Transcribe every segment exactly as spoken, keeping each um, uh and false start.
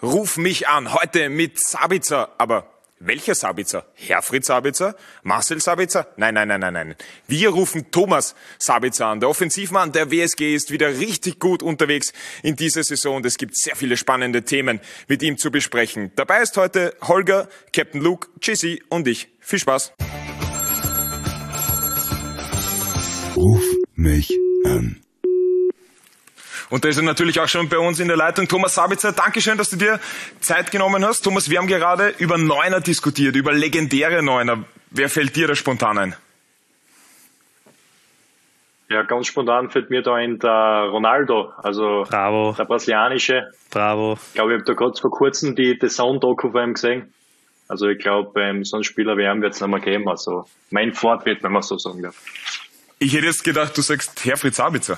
Ruf mich an, heute mit Sabitzer. Aber welcher Sabitzer? Herfried Sabitzer? Marcel Sabitzer? Nein, nein, nein, nein, nein. Wir rufen Thomas Sabitzer an. Der Offensivmann der W S G ist wieder richtig gut unterwegs in dieser Saison. Und es gibt sehr viele spannende Themen mit ihm zu besprechen. Dabei ist heute Holger, Captain Luke, Jesse und ich. Viel Spaß. Ruf mich an. Und da ist er natürlich auch schon bei uns in der Leitung. Thomas Sabitzer, Dankeschön, dass du dir Zeit genommen hast. Thomas, wir haben gerade über Neuner diskutiert, über legendäre Neuner. Wer fällt dir da spontan ein? Ja, ganz spontan fällt mir da ein der Ronaldo, also Bravo. Der brasilianische. Bravo. Ich glaube, ich habe da gerade vor kurzem die The Sound-Doku von ihm gesehen. Also ich glaube, ähm, so einen Spieler wie ihn wird es nicht mehr geben. Also mein Fortwert, wenn man so sagen darf. Ich hätte jetzt gedacht, du sagst Herfried Sabitzer.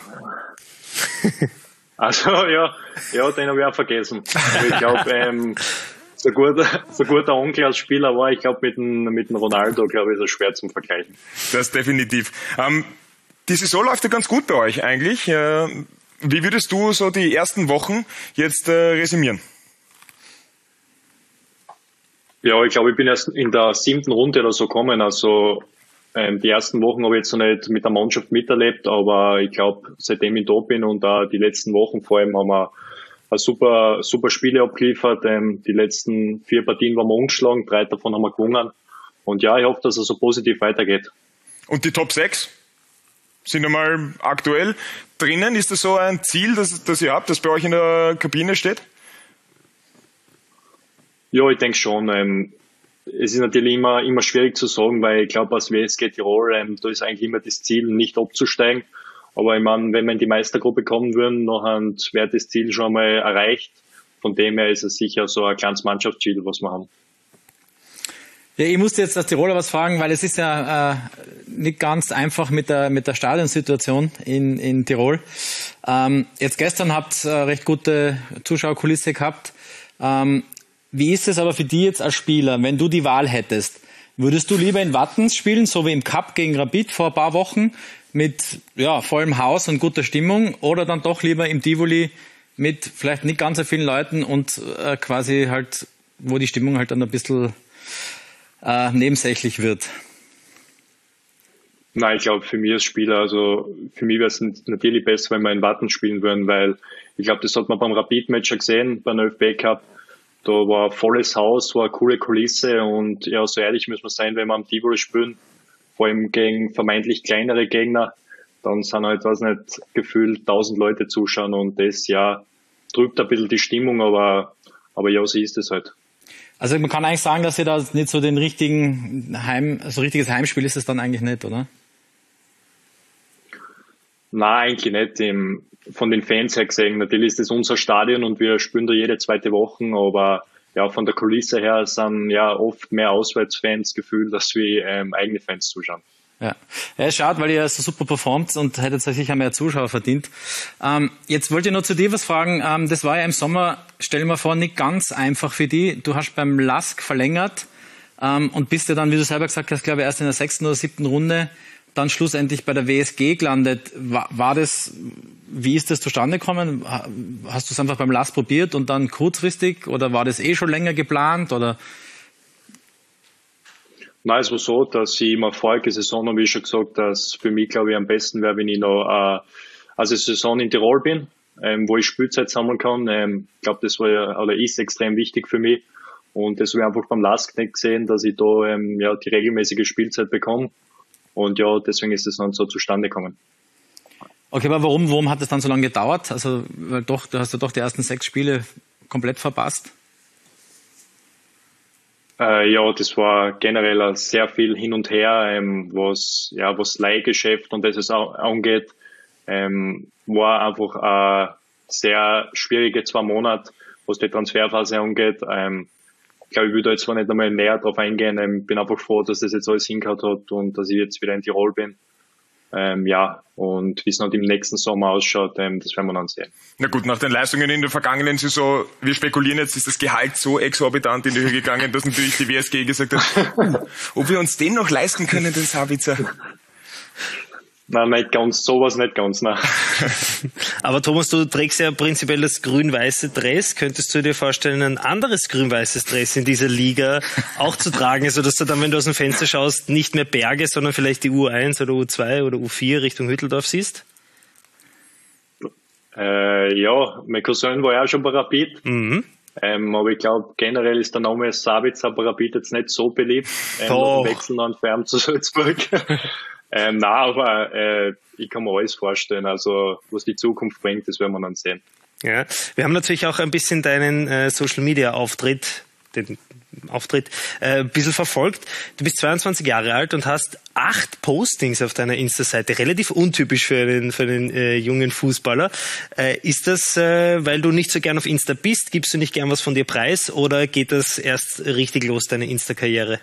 Also ja, ja, den habe ich auch vergessen. Aber ich glaube, ähm, so gut, so gut der Onkel als Spieler war, ich glaube mit dem, mit dem Ronaldo, glaube ich, ist er schwer zum Vergleichen. Das definitiv. Ähm, die Saison läuft ja ganz gut bei euch eigentlich. Äh, wie würdest du so die ersten Wochen jetzt äh, resümieren? Ja, ich glaube, ich bin erst in der siebten Runde oder so gekommen, also Ähm, die ersten Wochen habe ich jetzt noch nicht mit der Mannschaft miterlebt, aber ich glaube, seitdem ich da bin und auch die letzten Wochen vor allem haben wir eine super, super Spiele abgeliefert. Ähm, die letzten vier Partien waren wir ungeschlagen, drei davon haben wir gewonnen. Und ja, ich hoffe, dass es so positiv weitergeht. Und die Top sechs sind einmal aktuell drinnen. Ist das so ein Ziel, das, das ihr habt, das bei euch in der Kabine steht? Ja, ich denke schon. Ähm, Es ist natürlich immer, immer schwierig zu sagen, weil ich glaube, als W S G Tirol, ähm, da ist eigentlich immer das Ziel, nicht abzusteigen. Aber ich meine, wenn wir in die Meistergruppe kommen würden, dann wäre das Ziel schon einmal erreicht. Von dem her ist es sicher so ein kleines Mannschaftsziel, was wir haben. Ja, ich musste jetzt als Tiroler was fragen, weil es ist ja äh, nicht ganz einfach mit der mit der Stadionsituation in in Tirol. Ähm, jetzt gestern habt ihr äh, recht gute Zuschauerkulisse gehabt. Ähm, Wie ist es aber für dich jetzt als Spieler, wenn du die Wahl hättest? Würdest du lieber in Wattens spielen, so wie im Cup gegen Rapid vor ein paar Wochen, mit ja, vollem Haus und guter Stimmung, oder dann doch lieber im Tivoli mit vielleicht nicht ganz so vielen Leuten und äh, quasi halt, wo die Stimmung halt dann ein bisschen äh, nebensächlich wird? Nein, ich glaube, für mich als Spieler, also für mich wäre es natürlich besser, wenn wir in Wattens spielen würden, weil ich glaube, das hat man beim Rapid-Match schon gesehen, beim Ö F B Cup. Da war ein volles Haus, war eine coole Kulisse und ja, so ehrlich müssen wir sein, wenn wir am Tivoli spielen, vor allem gegen vermeintlich kleinere Gegner, dann sind halt, weiß nicht, gefühlt tausend Leute zuschauen und das, ja, trübt ein bisschen die Stimmung, aber, aber ja, so ist es halt. Also man kann eigentlich sagen, dass ihr da nicht so den richtigen Heim, so richtiges Heimspiel ist es dann eigentlich nicht, oder? Nein, eigentlich nicht. Im, von den Fans her gesehen, natürlich ist das unser Stadion und wir spielen da jede zweite Woche, aber ja, von der Kulisse her sind ja oft mehr Auswärtsfans gefühlt, als wie ähm, eigene Fans zuschauen. Ja, ja, schaut, weil ihr so super performt und hättet sicher mehr Zuschauer verdient. Ähm, jetzt wollte ich noch zu dir was fragen. Ähm, das war ja im Sommer, stell dir mal vor, nicht ganz einfach für dich. Du hast beim L A S K verlängert ähm, und bist ja dann, wie du selber gesagt hast, glaube ich, erst in der sechsten oder siebten Runde dann schlussendlich bei der W S G gelandet. War, war das, wie ist das zustande gekommen? Hast du es einfach beim L A S probiert und dann kurzfristig, oder war das eh schon länger geplant, oder? Nein, es war so, dass ich immer vorige Saison, habe ich schon gesagt, dass für mich, glaube ich, am besten wäre, wenn ich noch äh, also Saison in Tirol bin, ähm, wo ich Spielzeit sammeln kann. Ähm, ich glaube, das war oder ist extrem wichtig für mich. Und das habe ich einfach beim L A S K nicht gesehen, dass ich da ähm, ja die regelmäßige Spielzeit bekomme. Und ja, deswegen ist es dann so zustande gekommen. Okay, aber warum, warum hat es dann so lange gedauert? Also, weil doch, du hast ja doch die ersten sechs Spiele komplett verpasst. Äh, ja, das war generell sehr viel hin und her, ähm, was, ja, was Leihgeschäft und das es auch angeht, ähm, war einfach eine sehr schwierige zwei Monate, was die Transferphase angeht. Ähm, Ich glaube, ich will da jetzt zwar nicht einmal näher drauf eingehen. Ich bin einfach froh, dass das jetzt alles hingehört hat und dass ich jetzt wieder in Tirol bin. Ähm, ja, und wie es noch im nächsten Sommer ausschaut, ähm, das werden wir dann sehen. Na gut, nach den Leistungen in der vergangenen Saison, wir spekulieren jetzt, ist das Gehalt so exorbitant in die Höhe gegangen, dass natürlich die W S G gesagt hat, uh, ob wir uns den noch leisten können, den Sabitzer. Nein, nicht ganz, sowas nicht ganz, nein. Aber Thomas, du trägst ja prinzipiell das grün-weiße Dress. Könntest du dir vorstellen, ein anderes grün-weißes Dress in dieser Liga auch zu tragen, sodass du dann, wenn du aus dem Fenster schaust, nicht mehr Berge, sondern vielleicht die U eins oder U zwei oder U vier Richtung Hütteldorf siehst? Äh, ja, mein Cousin war ja auch schon bei Rapid. Mhm. Ähm, aber ich glaube, generell ist der Name Sabitzer bei Rapid jetzt nicht so beliebt. Ähm, Oh. nach dem Wechsel an Färm zu Salzburg. ähm, nein, aber äh, ich kann mir alles vorstellen. Also, was die Zukunft bringt, das werden wir dann sehen. Ja, wir haben natürlich auch ein bisschen deinen äh, Social-Media-Auftritt, den Auftritt, äh, ein bisschen verfolgt. Du bist zweiundzwanzig Jahre alt und hast acht Postings auf deiner Insta-Seite. Relativ untypisch für einen, für einen äh, jungen Fußballer. Äh, ist das, äh, weil du nicht so gern auf Insta bist? Gibst du nicht gern was von dir preis? Oder geht das erst richtig los, deine Insta-Karriere?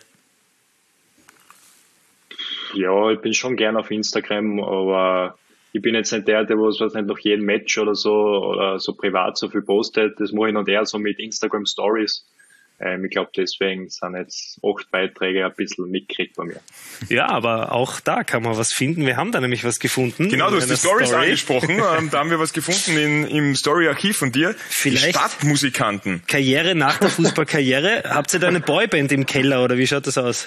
Ja, ich bin schon gern auf Instagram, aber ich bin jetzt nicht der, der was, was nicht nach jedem Match oder so oder so privat so viel postet. Das mache ich noch eher so mit Instagram Stories. Ähm, ich glaube, deswegen sind jetzt acht Beiträge ein bisschen mitgekriegt bei mir. Ja, aber auch da kann man was finden. Wir haben da nämlich was gefunden. Genau, du in hast die einer Stories Story. angesprochen. Ähm, da haben wir was gefunden in, im Story-Archiv von dir. Vielleicht- Die Stadtmusikanten. Karriere nach der Fußballkarriere. Habt ihr da eine Boyband im Keller oder wie schaut das aus?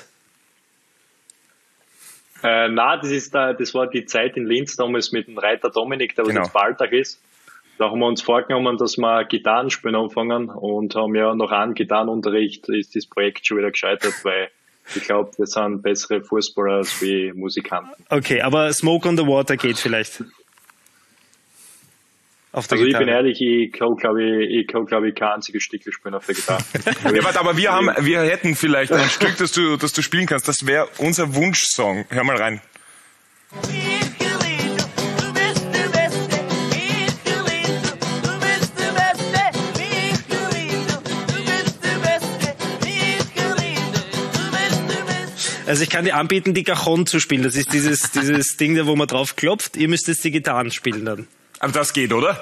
Äh, na, das ist da, das war die Zeit in Linz damals mit dem Reiter Dominik, der was Genau. jetzt Balltag ist. Da haben wir uns vorgenommen, dass wir Gitarren spielen anfangen und haben ja nach einem Gitarrenunterricht ist das Projekt schon wieder gescheitert, weil ich glaube, wir sind bessere Fußballer als wie Musikanten. Okay, aber Smoke on the Water geht vielleicht. Auf der Also ich Gitarre. bin ehrlich, ich kann glaube ich, ich kann glaube ich kein einziges Stück spielen auf der Gitarre. Ja, warte, aber wir haben, wir hätten vielleicht ein Stück, das du, das du spielen kannst. Das wäre unser Wunschsong. Hör mal rein. Also ich kann dir anbieten, die Cajon zu spielen. Das ist dieses, dieses Ding, da wo man drauf klopft. Ihr müsst jetzt die Gitarren spielen dann. Aber das geht, oder?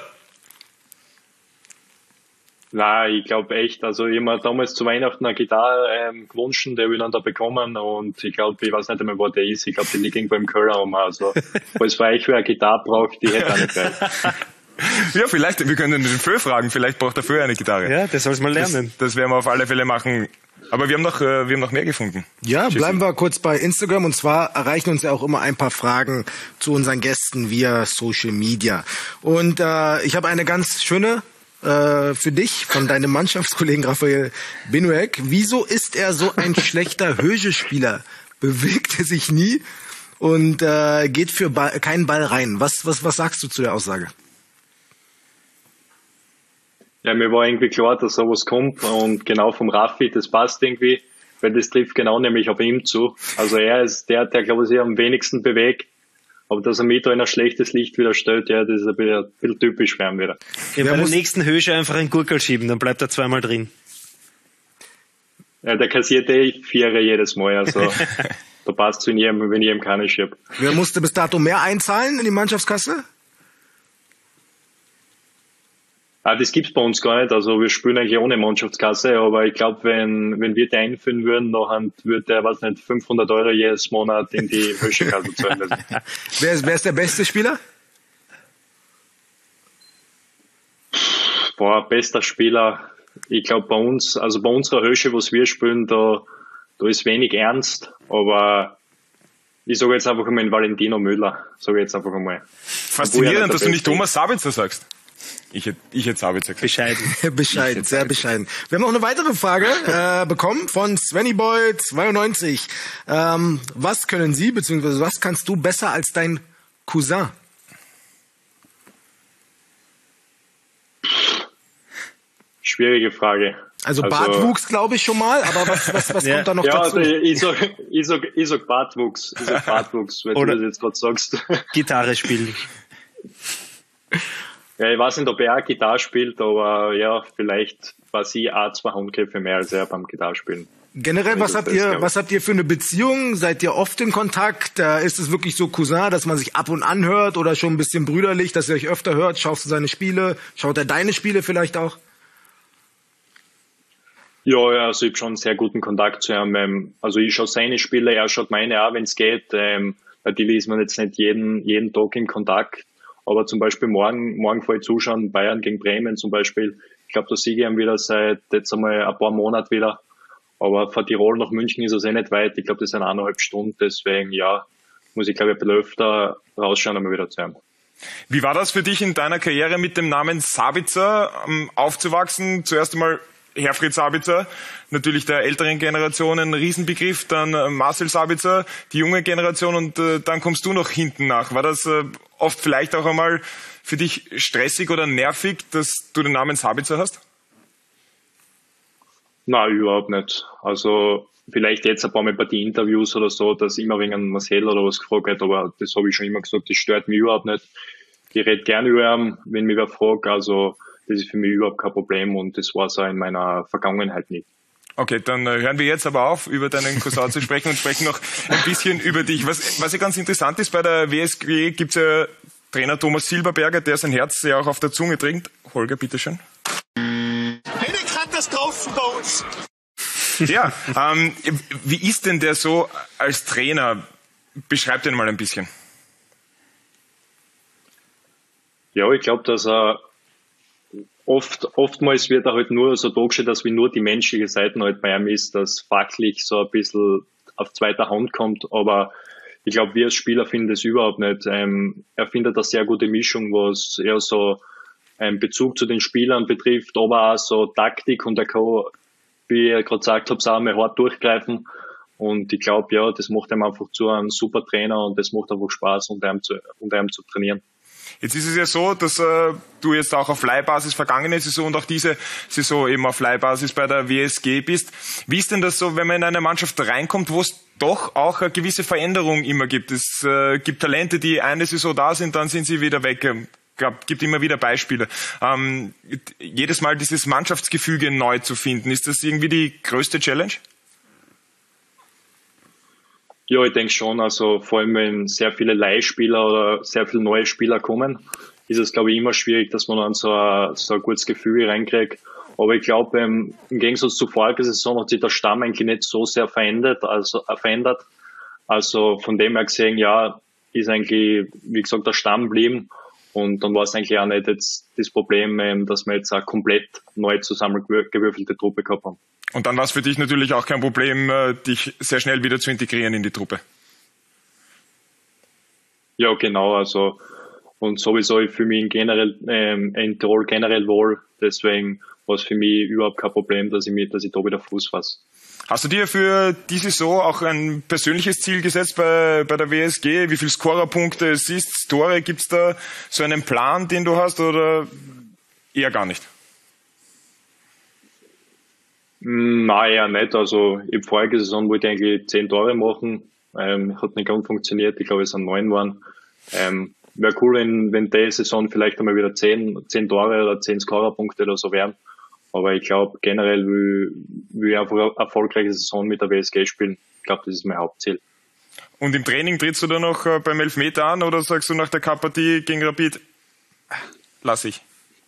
Nein, ich glaube echt, also ich habe mir damals zu Weihnachten eine Gitarre ähm, gewünscht, der will dann da bekommen und ich glaube, ich weiß nicht einmal, wo der ist. Ich glaube, die liegt irgendwo im Keller rum. Also, falls für euch wer eine Gitarre braucht, die hätte auch nicht gleich. Ja, vielleicht, wir können den Föh fragen. Vielleicht braucht der Föh eine Gitarre. Ja, der soll's mal lernen. Das, das werden wir auf alle Fälle machen. Aber wir haben noch, äh, wir haben noch mehr gefunden. Ja, Tschüssi. bleiben wir kurz bei Instagram. Und zwar erreichen uns ja auch immer ein paar Fragen zu unseren Gästen via Social Media. Und äh, ich habe eine ganz schöne äh, für dich von deinem Mannschaftskollegen Raphael Binuek. Wieso ist er so ein schlechter Höge-Spieler? Bewegt er sich nie und äh, geht für Ball, keinen Ball rein? Was, was, was sagst du zu der Aussage? Ja, mir war irgendwie klar, dass sowas kommt und genau vom Raffi, das passt irgendwie, weil das trifft genau nämlich auf ihm zu. Also er ist der, der glaube ich sich am wenigsten bewegt, aber dass er mich da in ein schlechtes Licht wieder stellt, ja, das ist ein bisschen, ein bisschen typisch für ihn wieder. Ja, bei der muss- nächsten Höhe einfach einen Gurkel schieben, dann bleibt er zweimal drin. Ja, der kassiert eh Vierer jedes Mal, also da passt zu jedem, wenn ich ihm keine schieb. Wer musste bis dato mehr einzahlen in die Mannschaftskasse? Ah, das gibt's bei uns gar nicht. Also wir spielen eigentlich ohne Mannschaftskasse, aber ich glaube, wenn wenn wir die einführen würden, dann würde der, weiß nicht, fünfhundert Euro jedes Monat in die Höschekasse zahlen müssen. Wer ist, wer ist der beste Spieler? Boah, bester Spieler. Ich glaube bei uns, also bei unserer Hösche, was wir spielen, da da ist wenig ernst, aber ich sage jetzt einfach einmal den Valentino Müller, sage ich jetzt einfach einmal. Faszinierend, dass du nicht Beste. Thomas Sabitzer sagst. Ich hätte ich hätte Sabitzer gesagt. Bescheiden. Bescheiden, sehr bescheiden. Wir haben auch eine weitere Frage äh, bekommen von Svennyboy zweiundneunzig. Ähm, was können Sie, beziehungsweise was kannst du besser als dein Cousin? Schwierige Frage. Also, Bartwuchs glaube ich schon mal, aber was, was, was Ja. kommt da noch Ja, dazu? also ich sag, ich sag, ich sag Bartwuchs, ich sag Bartwuchs, weil Oder- du das jetzt gerade sagst. Gitarre spielen. Ja, ich weiß nicht, ob er auch Gitarre spielt, aber ja, vielleicht war sie auch zwei Handgriffe mehr als er beim Gitarrespielen. Generell, was das habt ist, ihr, glaub ich. was habt ihr für eine Beziehung? Seid ihr oft in Kontakt? Äh, ist es wirklich so Cousin, dass man sich ab und an hört oder schon ein bisschen brüderlich, dass ihr euch öfter hört? Schaust du seine Spiele? Schaut er deine Spiele vielleicht auch? Ja, ja, also ich habe schon einen sehr guten Kontakt zu ihm. Ähm, Also ich schaue seine Spiele, er schaut meine auch, wenn es geht. Ähm, natürlich ist man jetzt nicht jeden, jeden Tag im Kontakt, aber zum Beispiel morgen, morgen vor zuschauen, Bayern gegen Bremen zum Beispiel. Ich glaube, da siege ich wieder seit jetzt einmal ein paar Monaten wieder. Aber von Tirol nach München ist es eh nicht weit. Ich glaube, das sind eineinhalb Stunden. Deswegen, ja, muss ich, glaube ich, ein bisschen öfter rausschauen, einmal wieder zu haben. Wie war das für dich in deiner Karriere mit dem Namen Sabitzer ähm, aufzuwachsen? Zuerst einmal Herfried Sabitzer, natürlich der älteren Generation ein Riesenbegriff, dann äh, Marcel Sabitzer, die junge Generation und äh, dann kommst du noch hinten nach. War das äh, oft vielleicht auch einmal für dich stressig oder nervig, dass du den Namen Sabitzer hast? Nein, überhaupt nicht. Also vielleicht jetzt ein paar Mal bei den Interviews oder so, dass immer wegen einem Marcel oder was gefragt wird, aber das habe ich schon immer gesagt, das stört mich überhaupt nicht. Ich rede gerne über ihn, wenn mich wer fragt, also das ist für mich überhaupt kein Problem und das war so in meiner Vergangenheit nicht. Okay, dann äh, hören wir jetzt aber auf, über deinen Cousin zu sprechen und sprechen noch ein bisschen über dich. Was, was ja ganz interessant ist, bei der W S G gibt's ja Trainer Thomas Silberberger, der sein Herz ja auch auf der Zunge trinkt. Holger, bitteschön. Eine Katastrophe bei uns. Ja, ähm, wie ist denn der so als Trainer? Beschreib den mal ein bisschen. Ja, ich glaube, dass er oft, oftmals wird er halt nur so dargestellt, dass wie nur die menschliche Seite halt bei ihm ist, dass fachlich so ein bisschen auf zweiter Hand kommt, aber ich glaube, wir als Spieler finden das überhaupt nicht. Ähm, er findet eine sehr gute Mischung, was eher so einen Bezug zu den Spielern betrifft, aber auch so Taktik und er kann, wie ich gerade gesagt habe, auch mal hart durchgreifen. Und ich glaube, ja, das macht ihm einfach zu einem super Trainer und das macht einfach Spaß, unter ihm zu, unter ihm zu trainieren. Jetzt ist es ja so, dass äh, du jetzt auch auf Leihbasis vergangene Saison und auch diese Saison eben auf Leihbasis bei der W S G bist. Wie ist denn das so, wenn man in eine Mannschaft reinkommt, wo es doch auch eine gewisse Veränderung immer gibt? Es äh, gibt Talente, die eine Saison da sind, dann sind sie wieder weg. Es gibt immer wieder Beispiele. Ähm, jedes Mal dieses Mannschaftsgefüge neu zu finden, ist das irgendwie die größte Challenge? Ja, ich denke schon. Also vor allem, wenn sehr viele Leihspieler oder sehr viele neue Spieler kommen, ist es, glaube ich, immer schwierig, dass man dann so ein, so ein gutes Gefühl reinkriegt. Aber ich glaube, im Gegensatz zur vorigen Saison hat sich der Stamm eigentlich nicht so sehr verändert. Also, äh, verändert. Also von dem her gesehen, ja, ist eigentlich, wie gesagt, der Stamm geblieben. Und dann war es eigentlich auch nicht jetzt das Problem, dass wir jetzt eine komplett neu zusammengewürfelte Truppe gehabt haben. Und dann war es für dich natürlich auch kein Problem, dich sehr schnell wieder zu integrieren in die Truppe. Ja, genau. Also und sowieso, ich fühle mich in, generell, ähm, in Tirol generell wohl. Deswegen war es für mich überhaupt kein Problem, dass ich, mich, dass ich da wieder Fuß fasse. Hast du dir für die Saison auch ein persönliches Ziel gesetzt bei, bei der W S G? Wie viele Scorerpunkte, Assists, Tore? Gibt's da so einen Plan, den du hast, oder eher gar nicht? Nein, eher nicht. Also, in der vorigen Saison wollte ich eigentlich zehn Tore machen. Ähm, hat nicht ganz funktioniert. Ich glaube, es sind neun waren. Ähm, wäre cool, wenn, wenn die Saison vielleicht einmal wieder zehn, zehn Tore oder zehn Scorerpunkte oder so wären. Aber ich glaube, generell will, will ich einfach eine erfolgreiche Saison mit der W S G spielen. Ich glaube, das ist mein Hauptziel. Und im Training trittst du da noch beim Elfmeter an oder sagst du nach der Cup-Partie gegen Rapid, lass ich?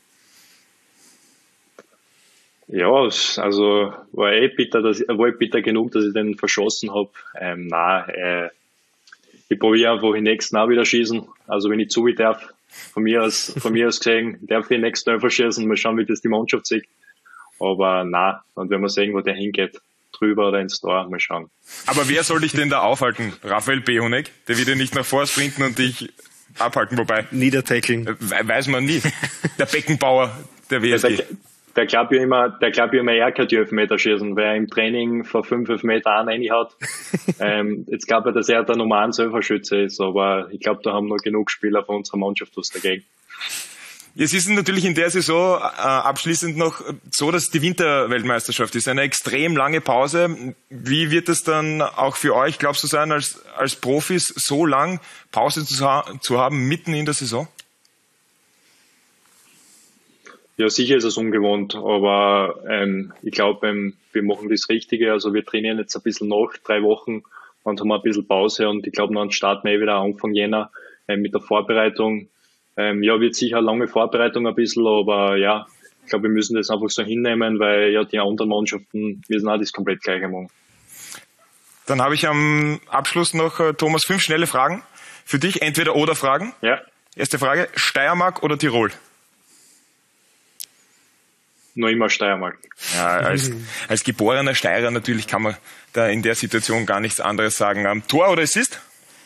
Ja, also war eh bitter, dass, war eh bitter genug, dass ich den verschossen habe. Ähm, nein, äh, ich probiere einfach den nächsten auch wieder schießen. Also wenn ich zu wie darf, von mir aus, von mir aus gesehen, darf ich den nächsten einfach schießen. Mal schauen, wie das die Mannschaft sieht. Aber nein, und wenn man sehen, wo der hingeht, drüber oder ins Tor, mal schauen. Aber wer soll dich denn da aufhalten? Raphael Behonek? Der wird ja nicht nach vorne sprinten und dich abhalten, wobei. Niedertackeln. Weiß man nie. Der Beckenbauer der W S G. Der, der glaubt ja immer, der glaubt ja immer, er kann die Elfmeter schießen, weil er im Training vor fünf Elfmeter an reinhaut. ähm, jetzt glaube ich, dass er der Nummer eins Elferschütze ist, aber ich glaube, da haben noch genug Spieler von unserer Mannschaft was dagegen. Jetzt ist es natürlich in der Saison äh, abschließend noch so, dass die Winterweltmeisterschaft ist. Eine extrem lange Pause. Wie wird es dann auch für euch, glaubst du, sein, als, als Profis so lang Pause zu, ha- zu haben, mitten in der Saison? Ja, sicher ist es ungewohnt, aber ähm, ich glaube, ähm, wir machen das Richtige. Also wir trainieren jetzt ein bisschen nach, drei Wochen, dann haben wir ein bisschen Pause und ich glaube, dann starten wir eh wieder Anfang Jänner äh, mit der Vorbereitung. Ähm, ja, wird sicher eine lange Vorbereitung ein bisschen, aber ja, ich glaube, wir müssen das einfach so hinnehmen, weil ja die anderen Mannschaften müssen auch das komplett Gleiche machen. Dann habe ich am Abschluss noch, äh, Thomas, fünf schnelle Fragen für dich. Entweder-oder-Fragen. Ja. Erste Frage, Steiermark oder Tirol? Nur immer Steiermark. Ja, als, als geborener Steirer natürlich kann man da in der Situation gar nichts anderes sagen. Ähm, Tor oder Assist?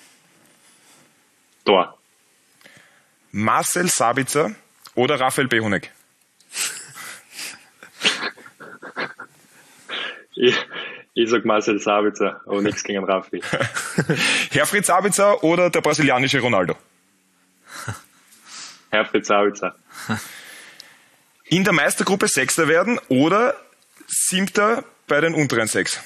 Tor. Marcel Sabitzer oder Raphael Behunek? Ich, ich sag Marcel Sabitzer, aber nichts gegen Raffi. Herfried Sabitzer oder der brasilianische Ronaldo? Herfried Sabitzer. In der Meistergruppe Sechster werden oder Siebter bei den unteren sechs?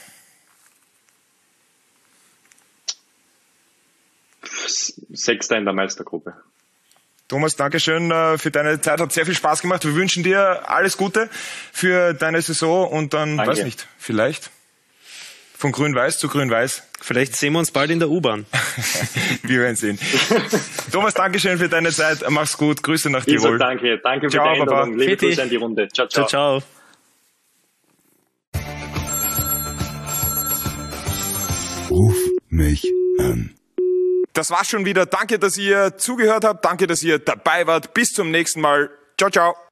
Sechster in der Meistergruppe. Thomas, Dankeschön äh, für deine Zeit, hat sehr viel Spaß gemacht. Wir wünschen dir alles Gute für deine Saison und dann, Danke. weiß nicht, vielleicht von Grün-Weiß zu Grün-Weiß. Vielleicht sehen wir uns bald in der U-Bahn. Wir werden sehen. Thomas, Dankeschön für deine Zeit. Mach's gut. Grüße nach Ich Tirol. sag danke. Danke für Ciao, die Einladung. Baba. Liebe Fitti. Grüße an die Runde. Ciao, ciao. Ciao, ciao. Ruf mich an. Das war's schon wieder. Danke, dass ihr zugehört habt. Danke, dass ihr dabei wart. Bis zum nächsten Mal. Ciao, ciao.